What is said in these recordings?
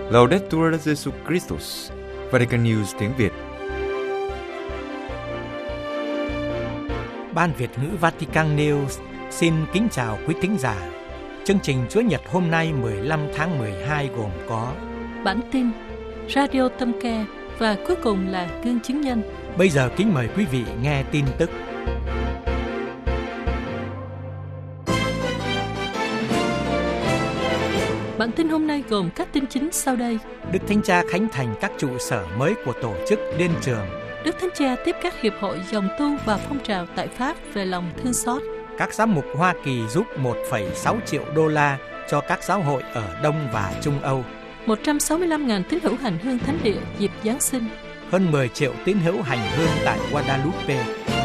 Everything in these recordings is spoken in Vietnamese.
Laudetur Jesus Christus, Vatican News tiếng Việt. Ban Việt ngữ Vatican News xin kính chào quý thính giả. Chương trình Chúa Nhật hôm nay 15 tháng 12 gồm có bản tin, radio tâm ca và cuối cùng là gương chứng nhân. Bây giờ kính mời quý vị nghe tin tức. Bản tin hôm nay gồm các tin chính sau đây. Đức Thánh Cha khánh thành các trụ sở mới của tổ chức Liên Trường. Đức Thánh Cha tiếp các hiệp hội dòng tu và phong trào tại Pháp về lòng thương xót. Các giám mục Hoa Kỳ giúp 1,6 triệu đô la cho các giáo hội ở Đông và Trung Âu. 165.000 tín hữu hành hương thánh địa dịp Giáng sinh. Hơn 10 triệu tín hữu hành hương tại Guadalupe.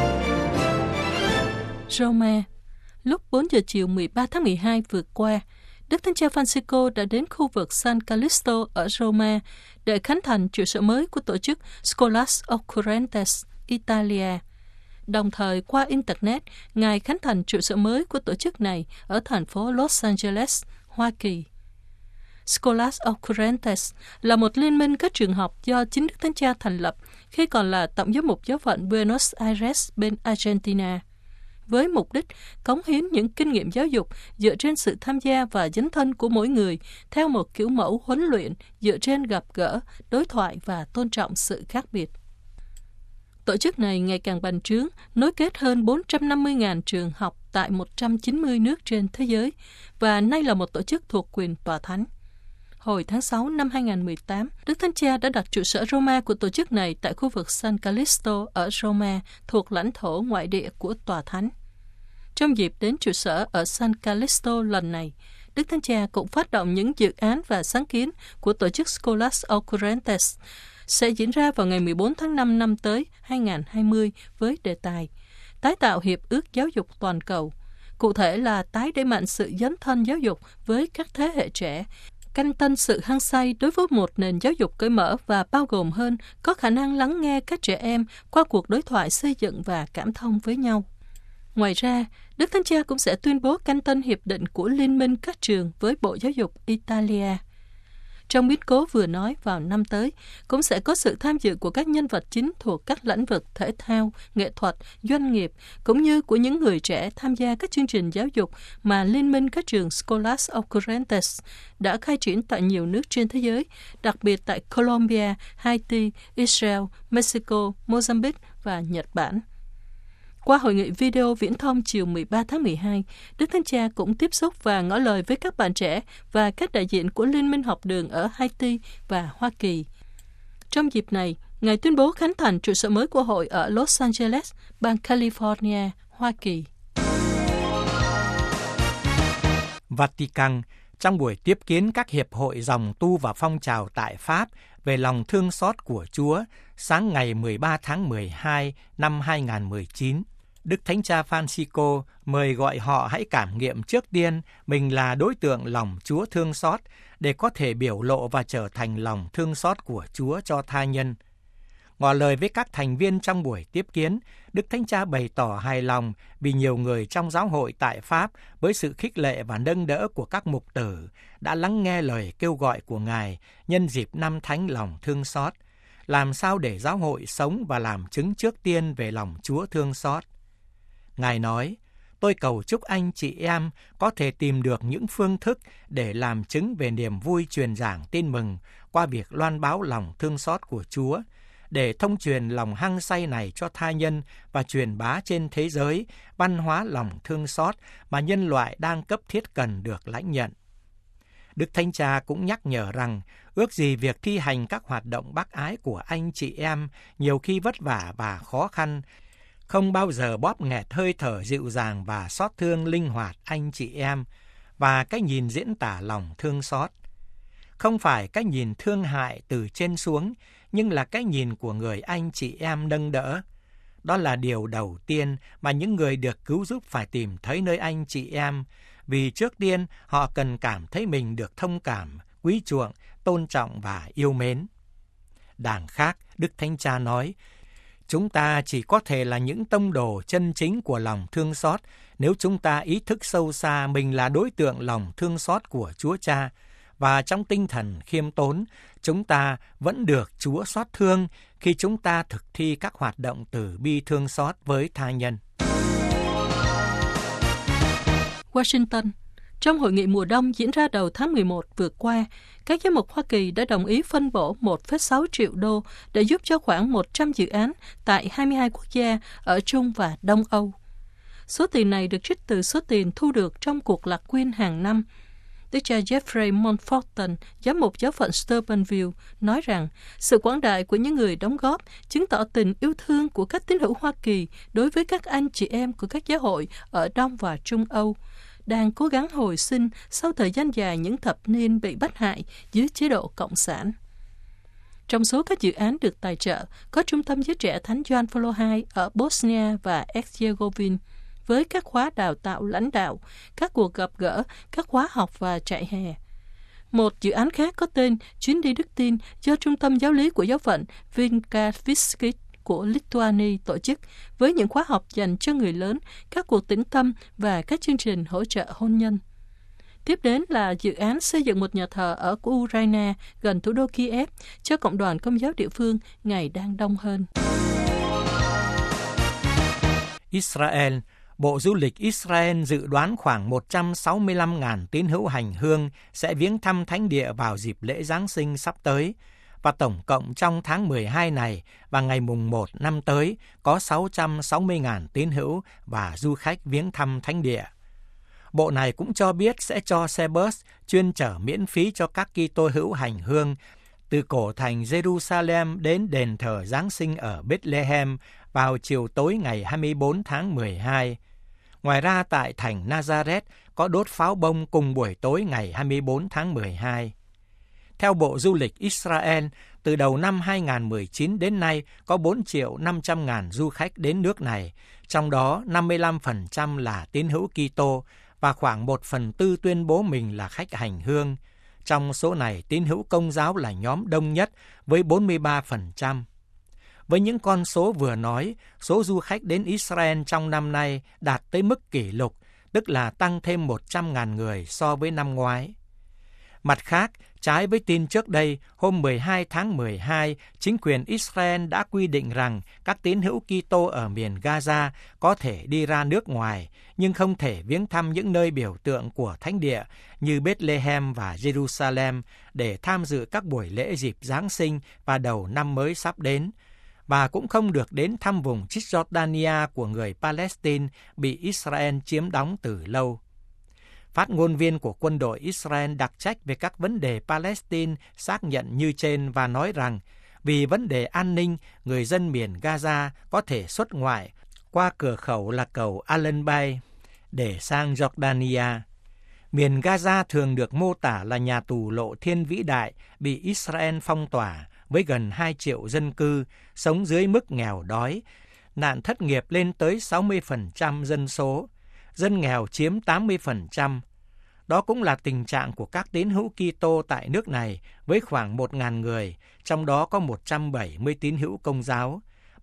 Roma. Lúc 4 giờ chiều 13 tháng 12 vừa qua, Đức Thánh Cha Francisco đã đến khu vực San Callisto ở Roma để khánh thành trụ sở mới của tổ chức Scholas Occurrentes Italia. Đồng thời, qua Internet, Ngài khánh thành trụ sở mới của tổ chức này ở thành phố Los Angeles, Hoa Kỳ. Scholas Occurrentes là một liên minh các trường học do chính Đức Thánh Cha thành lập khi còn là Tổng giám mục giáo phận Buenos Aires bên Argentina, với mục đích cống hiến những kinh nghiệm giáo dục dựa trên sự tham gia và dấn thân của mỗi người theo một kiểu mẫu huấn luyện dựa trên gặp gỡ, đối thoại và tôn trọng sự khác biệt. Tổ chức này ngày càng bành trướng, nối kết hơn 450.000 trường học tại 190 nước trên thế giới và nay là một tổ chức thuộc quyền tòa thánh. Hồi tháng 6 năm 2018, Đức Thánh Cha đã đặt trụ sở Roma của tổ chức này tại khu vực San Callisto ở Roma, thuộc lãnh thổ ngoại địa của tòa thánh. Trong dịp đến trụ sở ở San Callisto lần này, Đức Thánh Cha cũng phát động những dự án và sáng kiến của tổ chức Scholas Occurrentes sẽ diễn ra vào ngày 14 tháng 5 năm tới 2020 với đề tài tái tạo hiệp ước giáo dục toàn cầu. Cụ thể là tái đẩy mạnh sự dấn thân giáo dục với các thế hệ trẻ, canh tân sự hăng say đối với một nền giáo dục cởi mở và bao gồm hơn, có khả năng lắng nghe các trẻ em qua cuộc đối thoại xây dựng và cảm thông với nhau. Ngoài ra, Đức Thánh Cha cũng sẽ tuyên bố canh tân hiệp định của Liên minh các trường với Bộ Giáo dục Italia. Trong biến cố vừa nói vào năm tới, cũng sẽ có sự tham dự của các nhân vật chính thuộc các lĩnh vực thể thao, nghệ thuật, doanh nghiệp, cũng như của những người trẻ tham gia các chương trình giáo dục mà Liên minh các trường Scholas Occurrentes đã khai triển tại nhiều nước trên thế giới, đặc biệt tại Colombia, Haiti, Israel, Mexico, Mozambique và Nhật Bản. Qua hội nghị video viễn thông chiều 13 tháng 12, Đức Thánh Cha cũng tiếp xúc và ngỏ lời với các bạn trẻ và các đại diện của Liên minh học đường ở Haiti và Hoa Kỳ. Trong dịp này, Ngài tuyên bố khánh thành trụ sở mới của hội ở Los Angeles, bang California, Hoa Kỳ. Vatican, trong buổi tiếp kiến các hiệp hội dòng tu và phong trào tại Pháp về lòng thương xót của Chúa, sáng ngày 13 tháng 12 năm 2019, Đức Thánh Cha Francisco mời gọi họ hãy cảm nghiệm trước tiên mình là đối tượng lòng Chúa thương xót để có thể biểu lộ và trở thành lòng thương xót của Chúa cho tha nhân. Ngỏ lời với các thành viên trong buổi tiếp kiến, Đức Thánh Cha bày tỏ hài lòng vì nhiều người trong giáo hội tại Pháp với sự khích lệ và nâng đỡ của các mục tử đã lắng nghe lời kêu gọi của Ngài nhân dịp năm Thánh lòng thương xót, làm sao để giáo hội sống và làm chứng trước tiên về lòng Chúa thương xót. Ngài nói, tôi cầu chúc anh chị em có thể tìm được những phương thức để làm chứng về niềm vui truyền giảng tin mừng qua việc loan báo lòng thương xót của Chúa, để thông truyền lòng hăng say này cho tha nhân và truyền bá trên thế giới văn hóa lòng thương xót mà nhân loại đang cấp thiết cần được lãnh nhận. Đức Thánh Cha cũng nhắc nhở rằng, ước gì việc thi hành các hoạt động bác ái của anh chị em nhiều khi vất vả và khó khăn, không bao giờ bóp nghẹt hơi thở dịu dàng và xót thương linh hoạt anh chị em, và cái nhìn diễn tả lòng thương xót. Không phải cái nhìn thương hại từ trên xuống, nhưng là cái nhìn của người anh chị em nâng đỡ. Đó là điều đầu tiên mà những người được cứu giúp phải tìm thấy nơi anh chị em, vì trước tiên họ cần cảm thấy mình được thông cảm, quý chuộng, tôn trọng và yêu mến. Đằng khác, Đức Thánh Cha nói, chúng ta chỉ có thể là những tông đồ chân chính của lòng thương xót nếu chúng ta ý thức sâu xa mình là đối tượng lòng thương xót của Chúa Cha và trong tinh thần khiêm tốn, chúng ta vẫn được Chúa xót thương khi chúng ta thực thi các hoạt động từ bi thương xót với tha nhân. Washington. Trong hội nghị mùa đông diễn ra đầu tháng 11 vừa qua, các giám mục Hoa Kỳ đã đồng ý phân bổ 1,6 triệu đô để giúp cho khoảng 100 dự án tại 22 quốc gia ở Trung và Đông Âu. Số tiền này được trích từ số tiền thu được trong cuộc lạc quyên hàng năm. Đức cha Jeffrey Montforton, giám mục giáo phận Steubenville, nói rằng sự quảng đại của những người đóng góp chứng tỏ tình yêu thương của các tín hữu Hoa Kỳ đối với các anh chị em của các giáo hội ở Đông và Trung Âu, đang cố gắng hồi sinh sau thời gian dài những thập niên bị bắt hại dưới chế độ Cộng sản. Trong số các dự án được tài trợ, có Trung tâm Giới Trẻ Thánh Gioan Phaolô II ở Bosnia và Herzegovina, với các khóa đào tạo lãnh đạo, các cuộc gặp gỡ, các khóa học và trại hè. Một dự án khác có tên Chuyến đi Đức Tin do Trung tâm Giáo lý của giáo phận Vilkaviškis của Lithuania tổ chức, với những khóa học dành cho người lớn, các cuộc tĩnh tâm và các chương trình hỗ trợ hôn nhân. Tiếp đến là dự án xây dựng một nhà thờ ở Ukraine gần thủ đô Kiev cho cộng đoàn Công giáo địa phương ngày đang đông hơn. Israel. Bộ Du lịch Israel dự đoán khoảng 165.000 tín hữu hành hương sẽ viếng thăm thánh địa vào dịp lễ Giáng sinh sắp tới. Và tổng cộng trong tháng 12 này và ngày mùng 1 năm tới có 660.000 tín hữu và du khách viếng thăm thánh địa. Bộ này cũng cho biết sẽ cho xe bus chuyên chở miễn phí cho các Kitô hữu hành hương từ cổ thành Jerusalem đến đền thờ Giáng sinh ở Bethlehem vào chiều tối ngày 24 tháng 12. Ngoài ra tại thành Nazareth có đốt pháo bông cùng buổi tối ngày 24 tháng 12. Theo Bộ Du lịch Israel, từ đầu năm 2019 đến nay có 4.500.000 du khách đến nước này, trong đó 55% là tín hữu Kitô và khoảng 1/4 tuyên bố mình là khách hành hương. Trong số này, tín hữu Công giáo là nhóm đông nhất với 43%. Với những con số vừa nói, số du khách đến Israel trong năm nay đạt tới mức kỷ lục, tức là tăng thêm 100.000 người so với năm ngoái. Mặt khác, trái với tin trước đây, hôm 12 tháng 12, chính quyền Israel đã quy định rằng các tín hữu Kitô ở miền Gaza có thể đi ra nước ngoài, nhưng không thể viếng thăm những nơi biểu tượng của thánh địa như Bethlehem và Jerusalem để tham dự các buổi lễ dịp Giáng sinh và đầu năm mới sắp đến, và cũng không được đến thăm vùng Cisjordania của người Palestine bị Israel chiếm đóng từ lâu. Phát ngôn viên của quân đội Israel đặc trách về các vấn đề Palestine xác nhận như trên và nói rằng vì vấn đề an ninh, người dân miền Gaza có thể xuất ngoại qua cửa khẩu là cầu Allenby để sang Jordania. Miền Gaza thường được mô tả là nhà tù lộ thiên vĩ đại bị Israel phong tỏa với gần 2 triệu dân cư, sống dưới mức nghèo đói, nạn thất nghiệp lên tới 60% dân số, dân nghèo chiếm 80%. Đó cũng là tình trạng của các tín hữu Kitô tại nước này với khoảng 1.000 người, trong đó có 170 tín hữu Công giáo,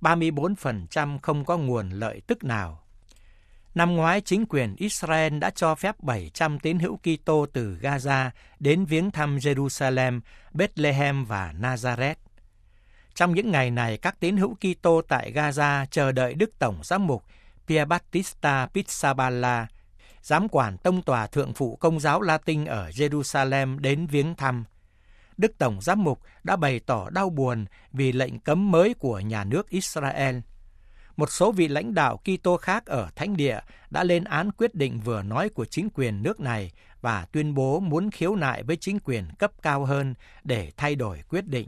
34% không có nguồn lợi tức nào. Năm ngoái, chính quyền Israel đã cho phép 700 tín hữu Kitô từ Gaza đến viếng thăm Jerusalem, Bethlehem và Nazareth. Trong những ngày này, các tín hữu Kitô tại Gaza chờ đợi Đức Tổng Giám mục Pierbattista Pizzaballa, giám quản tông tòa thượng phụ Công giáo Latin ở Jerusalem đến viếng thăm. Đức Tổng Giám mục đã bày tỏ đau buồn vì lệnh cấm mới của nhà nước Israel. Một số vị lãnh đạo Kitô khác ở thánh địa đã lên án quyết định vừa nói của chính quyền nước này và tuyên bố muốn khiếu nại với chính quyền cấp cao hơn để thay đổi quyết định.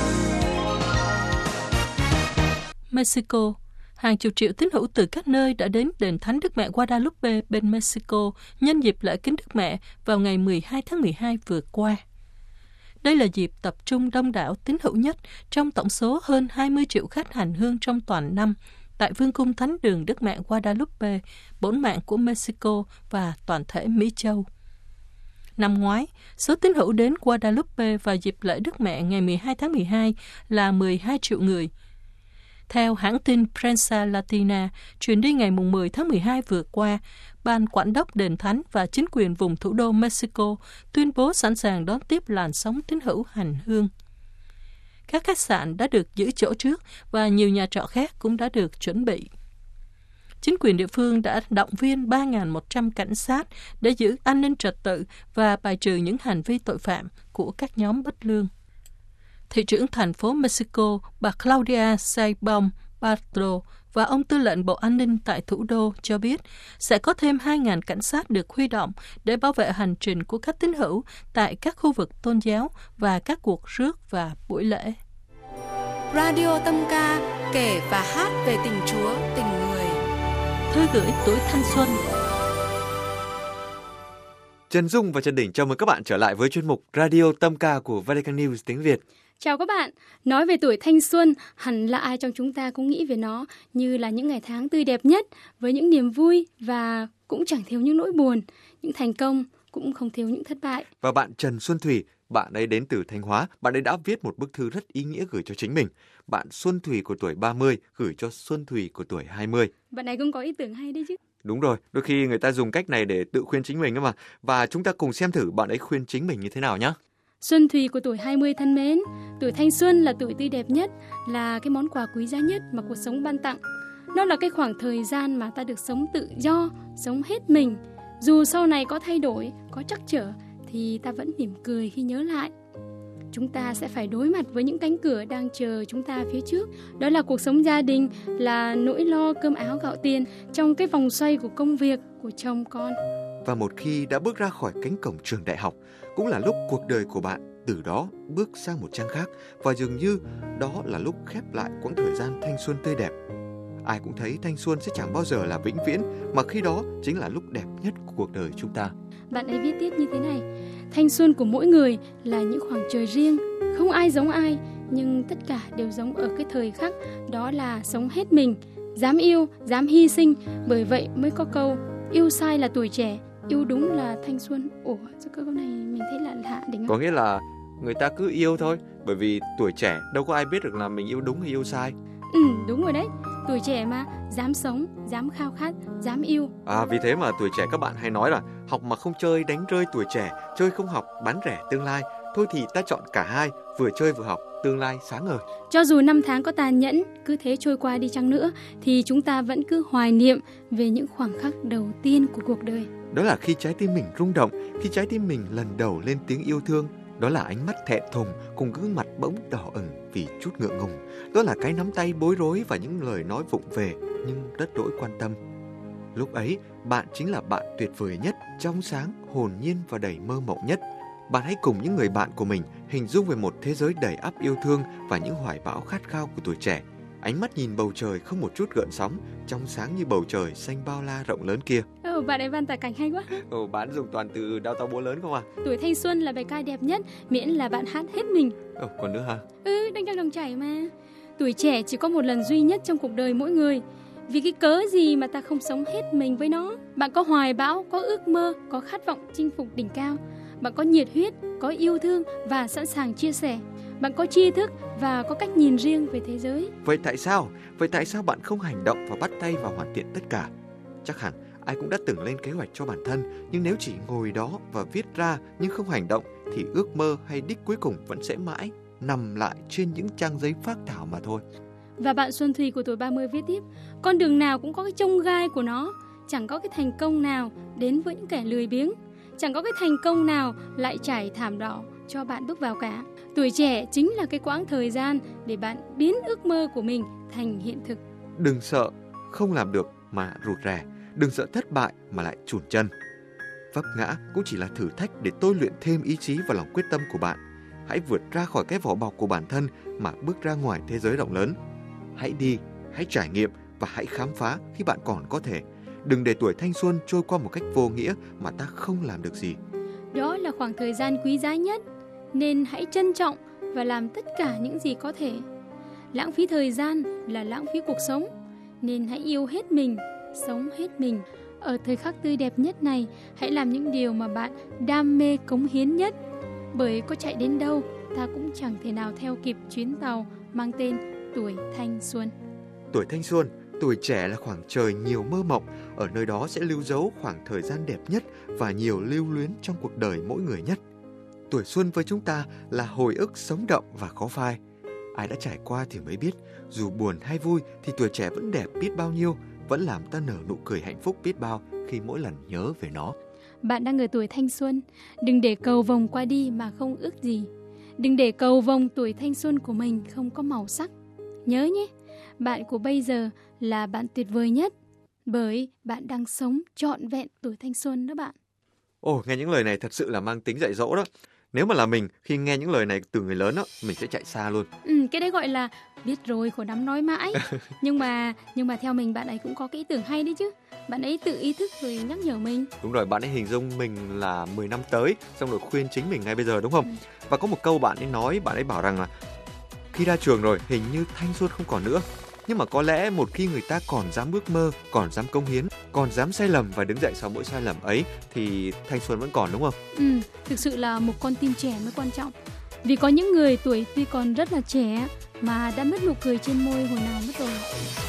Mexico. Hàng chục triệu tín hữu từ các nơi đã đến đền thánh Đức Mẹ Guadalupe bên Mexico nhân dịp lễ Kính Đức Mẹ vào ngày 12 tháng 12 vừa qua. Đây là dịp tập trung đông đảo tín hữu nhất trong tổng số hơn 20 triệu khách hành hương trong toàn năm tại Vương cung Thánh đường Đức Mẹ Guadalupe, bổn mạng của Mexico và toàn thể Mỹ Châu. Năm ngoái, số tín hữu đến Guadalupe vào dịp lễ Đức Mẹ ngày 12 tháng 12 là 12 triệu người. Theo hãng tin Prensa Latina, chuyển đi ngày 10 tháng 12 vừa qua, Ban Quản đốc Đền Thánh và chính quyền vùng thủ đô Mexico tuyên bố sẵn sàng đón tiếp làn sóng tín hữu hành hương. Các khách sạn đã được giữ chỗ trước và nhiều nhà trọ khác cũng đã được chuẩn bị. Chính quyền địa phương đã động viên 3.100 cảnh sát để giữ an ninh trật tự và bài trừ những hành vi tội phạm của các nhóm bất lương. Thị trưởng thành phố Mexico, bà Claudia Sheinbaum Pardo và ông tư lệnh Bộ An ninh tại thủ đô cho biết sẽ có thêm 2.000 cảnh sát được huy động để bảo vệ hành trình của các tín hữu tại các khu vực tôn giáo và các cuộc rước và buổi lễ. Radio Tâm Ca kể và hát về tình Chúa, tình người. Thư gửi tuổi thanh xuân. Trần Dung và Trần Đỉnh chào mừng các bạn trở lại với chuyên mục Radio Tâm Ca của Vatican News tiếng Việt. Chào các bạn, nói về tuổi thanh xuân, hẳn là ai trong chúng ta cũng nghĩ về nó như là những ngày tháng tươi đẹp nhất, với những niềm vui và cũng chẳng thiếu những nỗi buồn, những thành công cũng không thiếu những thất bại. Và bạn Trần Xuân Thủy, bạn ấy đến từ Thanh Hóa, bạn ấy đã viết một bức thư rất ý nghĩa gửi cho chính mình. Bạn Xuân Thủy của tuổi 30 gửi cho Xuân Thủy của tuổi 20. Bạn này cũng có ý tưởng hay đấy chứ. Đúng rồi, đôi khi người ta dùng cách này để tự khuyên chính mình mà. Và chúng ta cùng xem thử bạn ấy khuyên chính mình như thế nào nhé. Xuân Thủy của tuổi 20 thân mến, tuổi thanh xuân là tuổi tươi đẹp nhất, là cái món quà quý giá nhất mà cuộc sống ban tặng. Nó là cái khoảng thời gian mà ta được sống tự do, sống hết mình. Dù sau này có thay đổi, có trắc trở, thì ta vẫn mỉm cười khi nhớ lại. Chúng ta sẽ phải đối mặt với những cánh cửa đang chờ chúng ta phía trước. Đó là cuộc sống gia đình, là nỗi lo cơm áo gạo tiền trong cái vòng xoay của công việc, của chồng con. Và một khi đã bước ra khỏi cánh cổng trường đại học, cũng là lúc cuộc đời của bạn từ đó bước sang một trang khác. Và dường như đó là lúc khép lại quãng thời gian thanh xuân tươi đẹp. Ai cũng thấy thanh xuân sẽ chẳng bao giờ là vĩnh viễn, mà khi đó chính là lúc đẹp nhất của cuộc đời chúng ta. Bạn ấy viết tiếp như thế này: thanh xuân của mỗi người là những khoảng trời riêng, không ai giống ai, nhưng tất cả đều giống ở cái thời khắc đó là sống hết mình, dám yêu, dám hy sinh. Bởi vậy mới có câu yêu sai là tuổi trẻ, yêu đúng là thanh xuân. Ủa, sao câu này mình thấy lạ lạ đúng không? Có nghĩa là người ta cứ yêu thôi, bởi vì tuổi trẻ đâu có ai biết được là mình yêu đúng hay yêu sai. Đúng rồi đấy. Tuổi trẻ mà, dám sống, dám khao khát, dám yêu. Vì thế mà tuổi trẻ các bạn hay nói là học mà không chơi đánh rơi tuổi trẻ, chơi không học bán rẻ tương lai. Thôi thì ta chọn cả hai, vừa chơi vừa học, tương lai sáng ngời. Cho dù năm tháng có tàn nhẫn, cứ thế trôi qua đi chăng nữa, thì chúng ta vẫn cứ hoài niệm về những khoảnh khắc đầu tiên của cuộc đời. Đó là khi trái tim mình rung động, khi trái tim mình lần đầu lên tiếng yêu thương. Đó là ánh mắt thẹn thùng cùng gương mặt bỗng đỏ ửng vì chút ngượng ngùng. Đó là cái nắm tay bối rối và những lời nói vụng về nhưng rất đỗi quan tâm. Lúc ấy, bạn chính là bạn tuyệt vời nhất, trong sáng, hồn nhiên và đầy mơ mộng nhất. Bạn hãy cùng những người bạn của mình hình dung về một thế giới đầy ắp yêu thương và những hoài bão khát khao của tuổi trẻ. Ánh mắt nhìn bầu trời không một chút gợn sóng, trong sáng như bầu trời xanh bao la rộng lớn kia. Bạn ấy văn tả cảnh hay quá. Bạn dùng toàn từ đao to búa lớn không à? Tuổi thanh xuân là bài ca đẹp nhất, miễn là bạn hát hết mình. Còn nữa hả? Đang trong dòng chảy mà. Tuổi trẻ chỉ có một lần duy nhất trong cuộc đời mỗi người. Vì cái cớ gì mà ta không sống hết mình với nó? Bạn có hoài bão, có ước mơ, có khát vọng chinh phục đỉnh cao. Bạn có nhiệt huyết, có yêu thương và sẵn sàng chia sẻ. Bạn có tri thức và có cách nhìn riêng về thế giới. Vậy tại sao bạn không hành động và bắt tay vào hoàn thiện tất cả? Chắc hẳn ai cũng đã từng lên kế hoạch cho bản thân, nhưng nếu chỉ ngồi đó và viết ra nhưng không hành động thì ước mơ hay đích cuối cùng vẫn sẽ mãi nằm lại trên những trang giấy phác thảo mà thôi. Và bạn Xuân Thùy của tuổi 30 viết tiếp: con đường nào cũng có cái chông gai của nó, chẳng có cái thành công nào đến với những kẻ lười biếng, chẳng có cái thành công nào lại trải thảm đỏ cho bạn bước vào cả. Tuổi trẻ chính là cái quãng thời gian để bạn biến ước mơ của mình thành hiện thực. Đừng sợ không làm được mà rụt rè, đừng sợ thất bại mà lại chùn chân. Vấp ngã cũng chỉ là thử thách để tôi luyện thêm ý chí và lòng quyết tâm của bạn. Hãy vượt ra khỏi cái vỏ bọc của bản thân mà bước ra ngoài thế giới rộng lớn. Hãy đi, hãy trải nghiệm và hãy khám phá khi bạn còn có thể. Đừng để tuổi thanh xuân trôi qua một cách vô nghĩa mà ta không làm được gì. Đó là khoảng thời gian quý giá nhất, nên hãy trân trọng và làm tất cả những gì có thể. Lãng phí thời gian là lãng phí cuộc sống, nên hãy yêu hết mình, sống hết mình. Ở thời khắc tươi đẹp nhất này, hãy làm những điều mà bạn đam mê cống hiến nhất. Bởi có chạy đến đâu, ta cũng chẳng thể nào theo kịp chuyến tàu mang tên tuổi thanh xuân. Tuổi thanh xuân, tuổi trẻ là khoảng trời nhiều mơ mộng, ở nơi đó sẽ lưu dấu khoảng thời gian đẹp nhất và nhiều lưu luyến trong cuộc đời mỗi người nhất. Tuổi xuân với chúng ta là hồi ức sống động và khó phai. Ai đã trải qua thì mới biết, dù buồn hay vui thì tuổi trẻ vẫn đẹp biết bao nhiêu, vẫn làm ta nở nụ cười hạnh phúc biết bao khi mỗi lần nhớ về nó. Bạn đang ở tuổi thanh xuân, đừng để cầu vồng qua đi mà không ước gì. Đừng để cầu vồng tuổi thanh xuân của mình không có màu sắc. Nhớ nhé, bạn của bây giờ là bạn tuyệt vời nhất, bởi bạn đang sống trọn vẹn tuổi thanh xuân đó bạn. Ồ, nghe những lời này thật sự là mang tính dạy dỗ đó. Nếu mà là mình, khi nghe những lời này từ người lớn đó, mình sẽ chạy xa luôn. Cái đấy gọi là biết rồi khổ lắm nói mãi. nhưng mà theo mình bạn ấy cũng có cái ý tưởng hay đấy chứ. Bạn ấy tự ý thức rồi nhắc nhở mình. Đúng rồi, bạn ấy hình dung mình là 10 năm tới, xong rồi khuyên chính mình ngay bây giờ đúng không? Và có một câu bạn ấy nói, bạn ấy bảo rằng là khi ra trường rồi hình như thanh xuân không còn nữa. Nhưng mà có lẽ một khi người ta còn dám ước mơ, còn dám cống hiến, còn dám sai lầm và đứng dậy sau mỗi sai lầm ấy thì thanh xuân vẫn còn đúng không? Thực sự là một con tim trẻ mới quan trọng. Vì có những người tuổi tuy còn rất là trẻ mà đã mất nụ cười trên môi hồi nào mất rồi.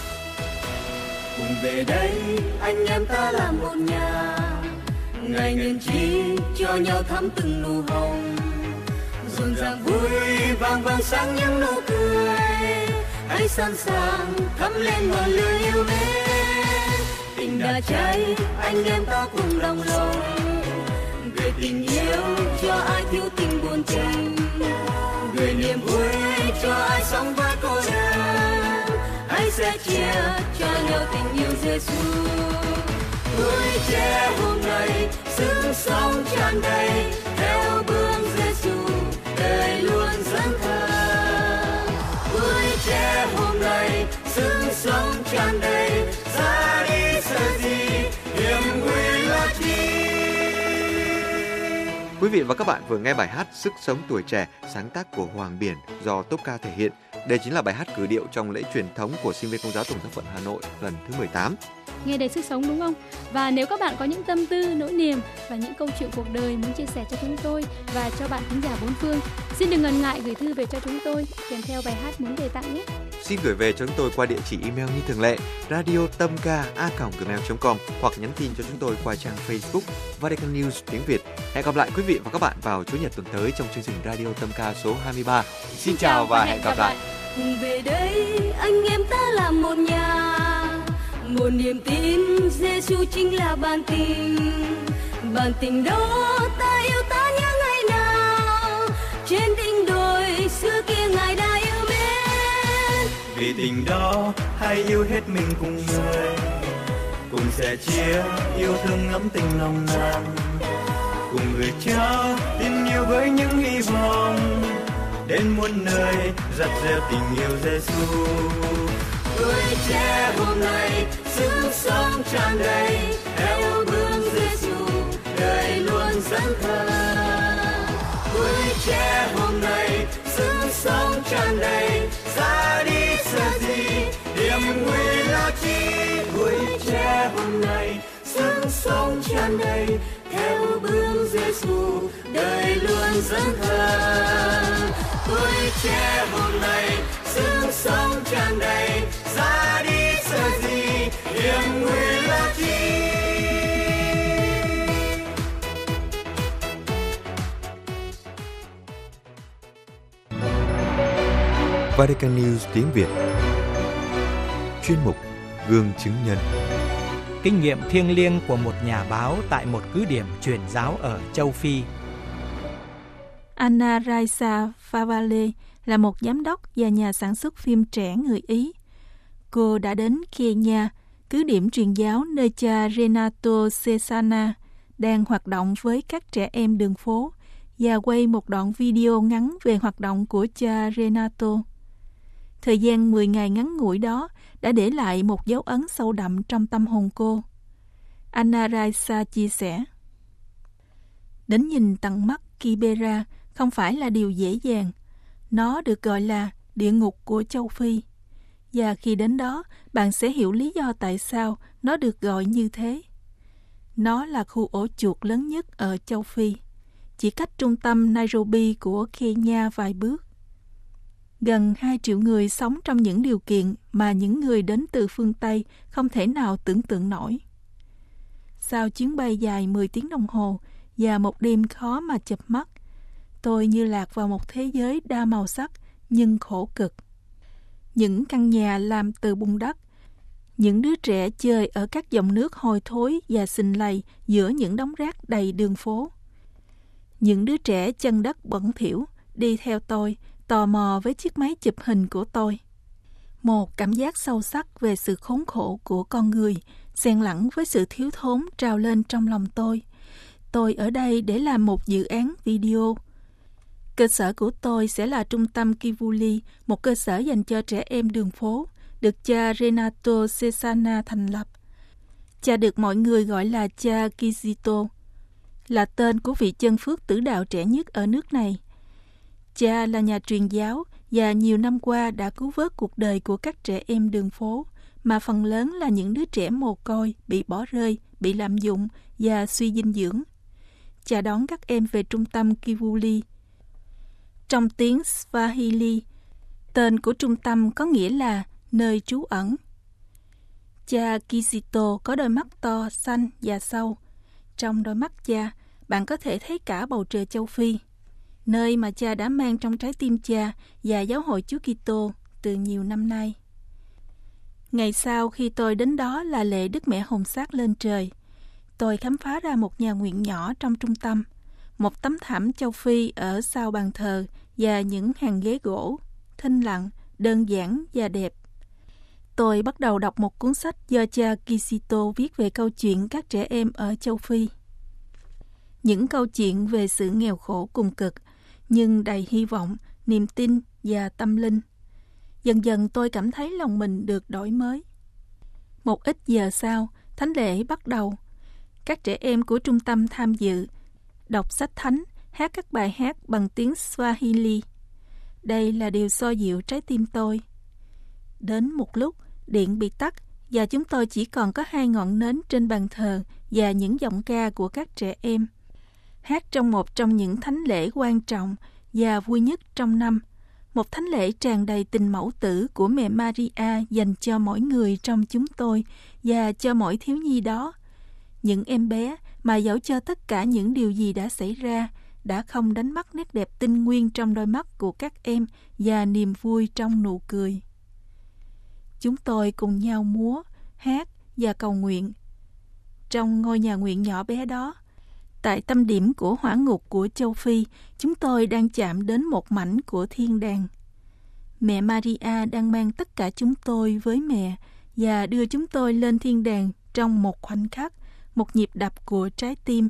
Cùng về đây anh em ta là một nhà, ngày nhân chi cho nhau thắm từng nụ hồng, rộn ràng vui vang vang sáng những nụ cười. Hãy sẵn sàng thắm lên ngọn lửa yêu mến, tình đã cháy anh em ta cùng đồng lòng, gửi tình yêu cho ai thiếu tình buồn tình, gửi niềm vui cho ai sống với cô đơn. Hãy sẻ chia cho nhau tình yêu Giêsu. Tuổi trẻ hôm nay sức sống tràn đầy, theo bước Giêsu đời luôn dẫn thờ. Tuổi trẻ hôm nay sức sống tràn đầy, ra đi sợ gì, niềm vui là chi. Quý vị và các bạn vừa nghe bài hát Sức sống tuổi trẻ, sáng tác của Hoàng Biển do Tốp Ca thể hiện. Đây chính là bài hát cử điệu trong lễ truyền thống của Sinh viên Công giáo Tổng giáo phận Hà Nội lần thứ 18. Nghe đầy sức sống đúng không? Và nếu các bạn có những tâm tư, nỗi niềm và những câu chuyện cuộc đời muốn chia sẻ cho chúng tôi và cho bạn thính giả bốn phương, xin đừng ngần ngại gửi thư về cho chúng tôi kèm theo bài hát muốn gửi tặng nhé. Xin gửi về cho chúng tôi qua địa chỉ email như thường lệ radiotamca@gmail.com hoặc nhắn tin cho chúng tôi qua trang Facebook Vatican News tiếng Việt. Hẹn gặp lại quý vị và các bạn vào Chủ nhật tuần tới trong chương trình Radio Tâm Ca số 23. Xin chào và hẹn gặp lại. Cùng về đây anh em ta là một nhà, một niềm tin Giêsu chính là bản tình đó ta yêu ta nhớ ngày nào, trên đỉnh đồi xưa kia ngài đã yêu mến. Vì tình đó hãy yêu hết mình cùng người, cùng sẻ chia yêu thương ngắm tình nồng nàn, cùng người cha tin yêu với những hy vọng, đến muôn nơi dạt dào tình yêu Giêsu. Tuổi trẻ hôm nay sức sống tràn đầy, theo bước Giêsu đời luôn dẫn thờ. Tuổi trẻ hôm nay sức sống tràn đầy, ra đi sợ gì, niềm vui là chi. Tuổi trẻ hôm nay sức sống tràn đầy, theo bước Giêsu đời luôn dẫn thờ. Tuổi trẻ hôm nay sức sống tràn đầy, ra đi sợ gì, niềm vui là chi. Vatican News tiếng Việt. Chuyên mục Gương chứng nhân. Kinh nghiệm thiêng liêng của một nhà báo tại một cứ điểm truyền giáo ở châu Phi. Anna Raisa Favale là một giám đốc và nhà sản xuất phim trẻ người Ý. Cô đã đến Kenya, cứ điểm truyền giáo nơi cha Renato Cesana đang hoạt động với các trẻ em đường phố và quay một đoạn video ngắn về hoạt động của cha Renato. Thời gian 10 ngày ngắn ngủi đó đã để lại một dấu ấn sâu đậm trong tâm hồn cô. Anna Raisa chia sẻ, đến nhìn tận mắt Kibera không phải là điều dễ dàng. Nó được gọi là địa ngục của châu Phi. Và khi đến đó, bạn sẽ hiểu lý do tại sao nó được gọi như thế. Nó là khu ổ chuột lớn nhất ở châu Phi, chỉ cách trung tâm Nairobi của Kenya vài bước. Gần 2 triệu người sống trong những điều kiện mà những người đến từ phương Tây không thể nào tưởng tượng nổi. Sau chuyến bay dài 10 tiếng đồng hồ và một đêm khó mà chợp mắt, tôi như lạc vào một thế giới đa màu sắc nhưng khổ cực. Những căn nhà làm từ bùn đất, những đứa trẻ chơi ở các dòng nước hôi thối và xình lầy giữa những đống rác đầy đường phố. Những đứa trẻ chân đất bẩn thỉu đi theo tôi, tò mò với chiếc máy chụp hình của tôi. Một cảm giác sâu sắc về sự khốn khổ của con người, xen lẫn với sự thiếu thốn trào lên trong lòng tôi. Tôi ở đây để làm một dự án video. Cơ sở của tôi sẽ là trung tâm Kivuli, một cơ sở dành cho trẻ em đường phố, được cha Renato Cesana thành lập. Cha được mọi người gọi là cha Kizito, là tên của vị chân phước tử đạo trẻ nhất ở nước này. Cha là nhà truyền giáo và nhiều năm qua đã cứu vớt cuộc đời của các trẻ em đường phố, mà phần lớn là những đứa trẻ mồ côi, bị bỏ rơi, bị lạm dụng và suy dinh dưỡng. Cha đón các em về trung tâm Kivuli. Trong tiếng Swahili, tên của trung tâm có nghĩa là nơi trú ẩn. Cha Kizito có đôi mắt to, xanh và sâu. Trong đôi mắt cha, bạn có thể thấy cả bầu trời châu Phi, nơi mà cha đã mang trong trái tim cha và giáo hội Chúa Kitô từ nhiều năm nay. Ngày sau khi tôi đến đó là lễ Đức Mẹ Hồn Xác lên trời, tôi khám phá ra một nhà nguyện nhỏ trong trung tâm, một tấm thảm châu Phi ở sau bàn thờ và những hàng ghế gỗ, thinh lặng, đơn giản và đẹp. Tôi bắt đầu đọc một cuốn sách do cha Kizito viết về câu chuyện các trẻ em ở châu Phi. Những câu chuyện về sự nghèo khổ cùng cực, nhưng đầy hy vọng, niềm tin và tâm linh. Dần dần tôi cảm thấy lòng mình được đổi mới. Một ít giờ sau, thánh lễ bắt đầu. Các trẻ em của trung tâm tham dự, đọc sách thánh, hát các bài hát bằng tiếng Swahili. Đây là điều xoa dịu trái tim tôi. Đến một lúc, điện bị tắt và chúng tôi chỉ còn có 2 ngọn nến trên bàn thờ và những giọng ca của các trẻ em. Hát trong một trong những thánh lễ quan trọng và vui nhất trong năm, một thánh lễ tràn đầy tình mẫu tử của mẹ Maria dành cho mỗi người trong chúng tôi và cho mỗi thiếu nhi đó. Những em bé mà dẫu cho tất cả những điều gì đã xảy ra, đã không đánh mất nét đẹp tinh nguyên trong đôi mắt của các em và niềm vui trong nụ cười. Chúng tôi cùng nhau múa, hát và cầu nguyện. Trong ngôi nhà nguyện nhỏ bé đó, tại tâm điểm của hỏa ngục của châu Phi, chúng tôi đang chạm đến một mảnh của thiên đàng. Mẹ Maria đang mang tất cả chúng tôi với mẹ và đưa chúng tôi lên thiên đàng trong một khoảnh khắc, một nhịp đập của trái tim.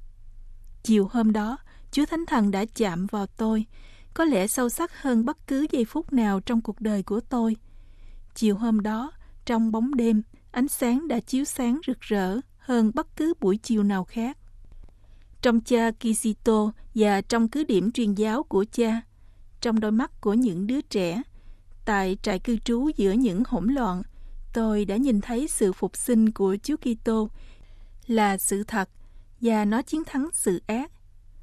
Chiều hôm đó, Chúa Thánh Thần đã chạm vào tôi, có lẽ sâu sắc hơn bất cứ giây phút nào trong cuộc đời của tôi. Chiều hôm đó, trong bóng đêm, ánh sáng đã chiếu sáng rực rỡ hơn bất cứ buổi chiều nào khác. Trong cha Kizito và trong cứ điểm truyền giáo của cha, trong đôi mắt của những đứa trẻ, tại trại cư trú giữa những hỗn loạn, tôi đã nhìn thấy sự phục sinh của Chúa Kitô là sự thật và nó chiến thắng sự ác.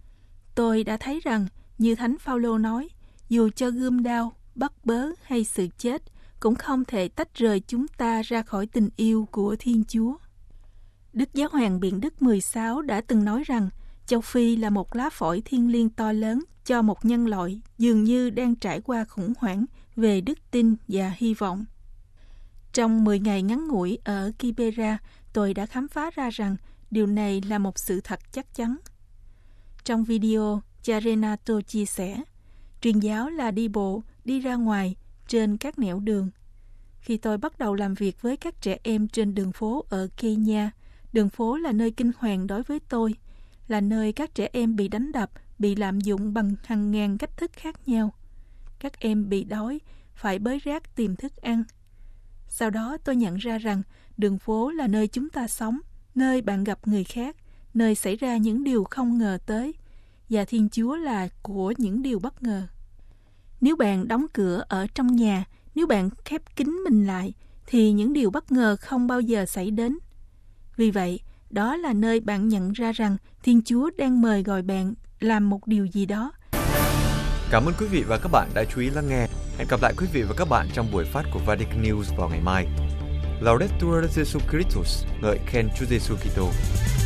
Tôi đã thấy rằng, như Thánh Phaolô nói, dù cho gươm đao, bắt bớ hay sự chết cũng không thể tách rời chúng ta ra khỏi tình yêu của Thiên Chúa. Đức Giáo hoàng Biện Đức 16 đã từng nói rằng châu Phi là một lá phổi thiêng liêng to lớn cho một nhân loại dường như đang trải qua khủng hoảng về đức tin và hy vọng. Trong 10 ngày ngắn ngủi ở Kibera, tôi đã khám phá ra rằng điều này là một sự thật chắc chắn. Trong video, cha Renato chia sẻ, truyền giáo là đi bộ, đi ra ngoài, trên các nẻo đường. Khi tôi bắt đầu làm việc với các trẻ em trên đường phố ở Kenya, đường phố là nơi kinh hoàng đối với tôi, là nơi các trẻ em bị đánh đập, bị lạm dụng bằng hàng ngàn cách thức khác nhau. Các em bị đói, phải bới rác tìm thức ăn. Sau đó tôi nhận ra rằng đường phố là nơi chúng ta sống, nơi bạn gặp người khác, nơi xảy ra những điều không ngờ tới, và Thiên Chúa là của những điều bất ngờ. Nếu bạn đóng cửa ở trong nhà, nếu bạn khép kín mình lại, thì những điều bất ngờ không bao giờ xảy đến. Vì vậy, đó là nơi bạn nhận ra rằng Thiên Chúa đang mời gọi bạn làm một điều gì đó. Cảm ơn quý vị và các bạn đã chú ý lắng nghe. Hẹn gặp lại quý vị và các bạn trong buổi phát của Vatican News vào ngày mai. Laudetur Jesu Christus, ngợi khen Chúa Giêsu Kitô.